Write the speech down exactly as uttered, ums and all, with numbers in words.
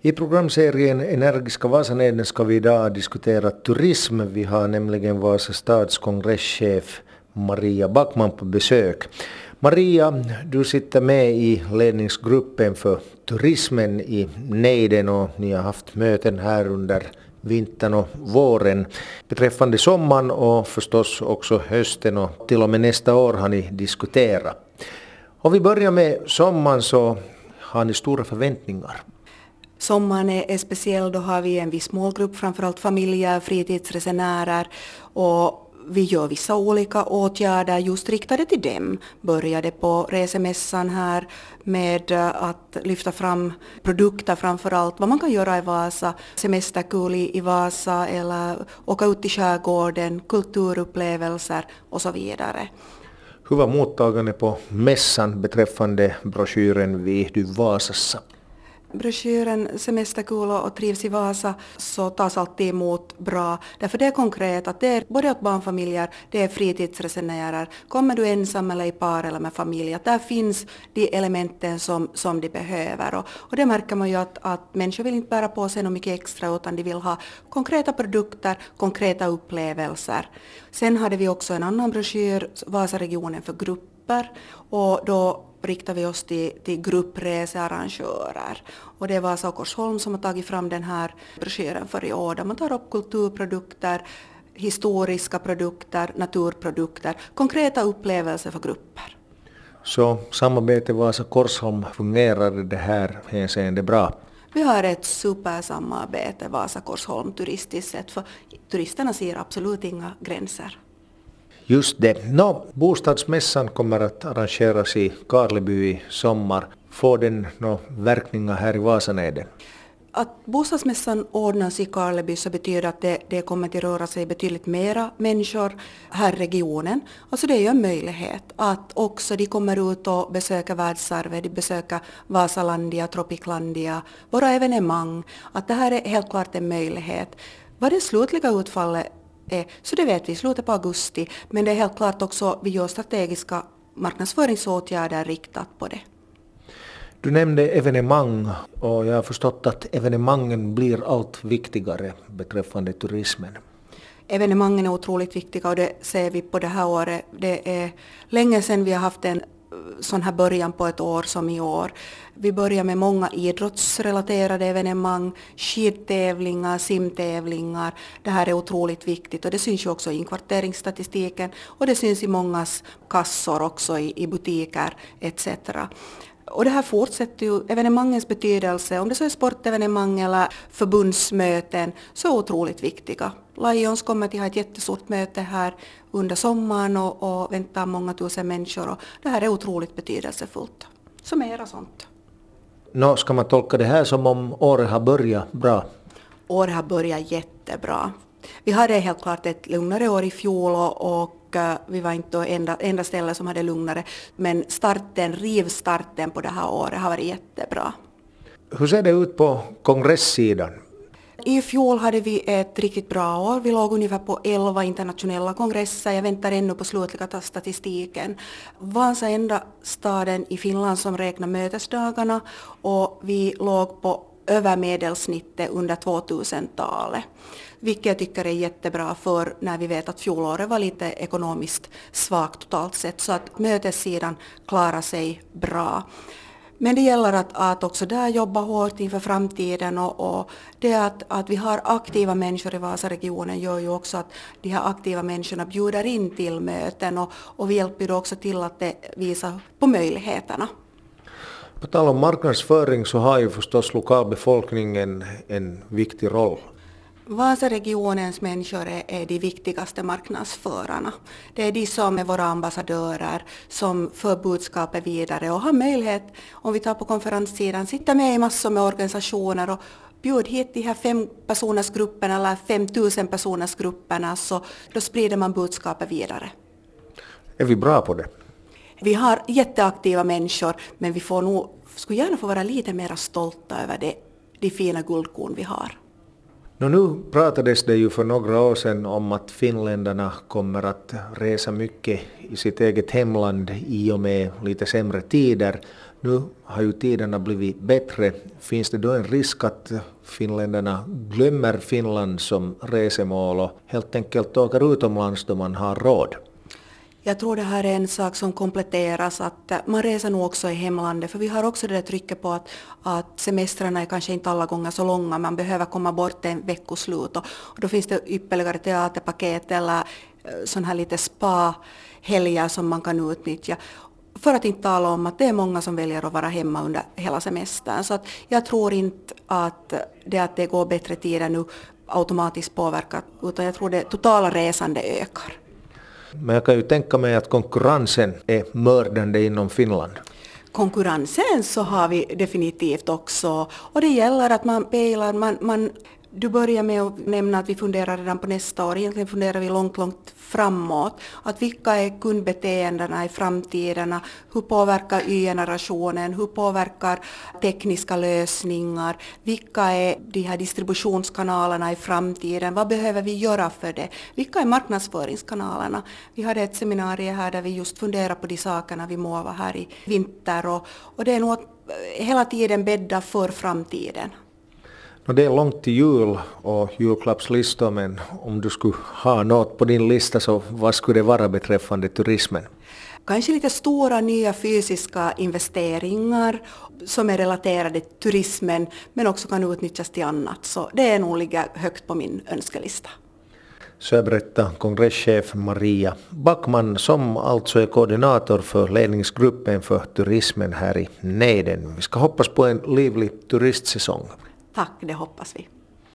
I programserien Energiska Vasaneden ska vi idag diskutera turism. Vi har nämligen Vasa stads kongresschef Maria Backman på besök. Maria, du sitter med i ledningsgruppen för turismen i Neiden och ni har haft möten här under vintern och våren beträffande sommaren och förstås också hösten och till och med nästa år har ni diskuterat. Om vi börjar med sommaren så har ni stora förväntningar. Sommaren är speciell, då har vi en viss målgrupp, framförallt familjer, fritidsresenärer, och vi gör vissa olika åtgärder just riktade till dem. Började på resemässan här med att lyfta fram produkter, framförallt vad man kan göra i Vasa, semesterkul i Vasa eller åka ut i skärgården, kulturupplevelser och så vidare. Hur var mottagande på mässan beträffande broschyren Vi du Vasassa? Broschyren Semesterkul och trivs i Vasa så tas alltid emot bra. Därför det är konkret att det är både åt barnfamiljer, det är fritidsresenärer. Kommer du ensam eller i par eller med familj, att där finns de elementen som, som de behöver. Och, och det märker man ju att, att människor vill inte bära på sig något mycket extra utan de vill ha konkreta produkter, konkreta upplevelser. Sen hade vi också en annan broschyr, Vasaregionen för grupper, och då riktar vi oss till, till gruppresearrangörer. Och det är Vasa och Korsholm som har tagit fram den här broschyren för i år, där man tar upp kulturprodukter, historiska produkter, naturprodukter, konkreta upplevelser för grupper. Så samarbetet Vasa-Korsholm fungerar det här hänseende bra? Vi har ett supersamarbete Vasa-Korsholm turistiskt sett, för turisterna ser absolut inga gränser. Just det. Nå, bostadsmässan kommer att arrangeras i Karleby i sommar. Får den några verkningar här i Vasaneden? Att bostadsmässan ordnas i Karleby så betyder att det, det kommer att röra sig betydligt mera människor här i regionen. Alltså det är ju en möjlighet att också de kommer ut och besöker världsarvet, de besöker Vasalandia, Tropiclandia, våra evenemang. Att det här är helt klart en möjlighet. Vad det slutliga utfallet är, så det vet vi i slutet på augusti, men det är helt klart också vi gör strategiska marknadsföringsåtgärder riktat på det. Du nämnde evenemang och jag har förstått att evenemangen blir allt viktigare beträffande turismen. Evenemangen är otroligt viktiga och det ser vi på det här året. Det är länge sedan vi har haft en sån här början på ett år som i år. Vi börjar med många idrottsrelaterade evenemang, skidtävlingar, simtävlingar. Det här är otroligt viktigt och det syns ju också i inkvarteringsstatistiken och det syns i mångas kassor också i, i butiker et cetera. Och det här fortsätter ju, evenemangens betydelse, om det så är sportevenemang eller förbundsmöten, så otroligt viktiga. Lions kommer att ha ett jättestort möte här under sommaren och, och väntar många tusen människor och det här är otroligt betydelsefullt. Så mera sånt. Nå, ska man tolka det här som om året har börjat bra? Året har börjat jättebra. Vi hade helt klart ett lugnare år i fjol och, och vi var inte enda, enda stället som hade lugnare. Men starten, rivstarten på det här året har varit jättebra. Hur ser det ut på kongresssidan? I fjol hade vi ett riktigt bra år. Vi låg ungefär på elva internationella kongresser. Jag väntar ännu på slutliga statistiken. Vasa är enda staden i Finland som räknar mötesdagarna och vi låg på över medelsnittet under tvåtusentalet. Vilket jag tycker är jättebra för när vi vet att fjolåret var lite ekonomiskt svagt totalt sett. Så att mötessidan klarar sig bra. Men det gäller att, att också där jobba hårt inför framtiden och, och det att, att vi har aktiva människor i Vasaregionen gör ju också att de här aktiva människorna bjuder in till möten och, och vi hjälper också till att det visar på möjligheterna. På tal om marknadsföring så har ju förstås lokalbefolkningen en viktig roll. Vasaregionens människor är, är de viktigaste marknadsförarna. Det är de som är våra ambassadörer som för budskapet vidare och har möjlighet, om vi tar på konferenssidan, sitta med i massor med organisationer och bjud hit de här fem personers grupperna eller femtusen personers grupperna så då sprider man budskapet vidare. Är vi bra på det? Vi har jätteaktiva människor men vi får nog, skulle gärna få vara lite mer stolta över det, de fina guldkorn vi har. Nå, nu pratades det ju för några år sedan om att finländarna kommer att resa mycket i sitt eget hemland i och med lite sämre tider. Nu har ju tiderna blivit bättre. Finns det då en risk att finländarna glömmer Finland som resemål och helt enkelt åker utomlands då man har råd? Jag tror det här är en sak som kompletteras, att man reser nog också i hemlandet, för vi har också det där trycket på att, att semestrarna är kanske inte alla gånger så långa, man behöver komma bort en veckoslut och, och då finns det ypperligare teaterpaket eller sån här lite spa-helger som man kan utnyttja. För att inte tala om att det är många som väljer att vara hemma under hela semestern, så att jag tror inte att det att det går bättre tider nu automatiskt påverkar, utan jag tror det totala resande ökar. Men jag kan ju tänka mig att konkurrensen är mördande inom Finland. Konkurrensen så har vi definitivt också, och det gäller att man pejlar, man, man, du börjar med att nämna att vi funderar redan på nästa år, egentligen funderar vi långt, långt framåt, att vilka är kundbeteendena i framtiden, hur påverkar y-generationen, hur påverkar tekniska lösningar, vilka är de här distributionskanalerna i framtiden, vad behöver vi göra för det, vilka är marknadsföringskanalerna. Vi hade ett seminarium här där vi just funderar på de sakerna, vi må vara här i vinter och, och det är nog att hela tiden bädda för framtiden. Det är långt till jul och julklappslistor, men om du skulle ha något på din lista, så vad skulle det vara beträffande turismen? Kanske lite stora nya fysiska investeringar som är relaterade till turismen men också kan utnyttjas till annat. Så det är nog ligga högt på min önskelista. Så berättar kongresschef Maria Backman, som alltså är koordinator för ledningsgruppen för turismen här i Neiden. Vi ska hoppas på en livlig turistsäsong. Tack, det hoppas vi.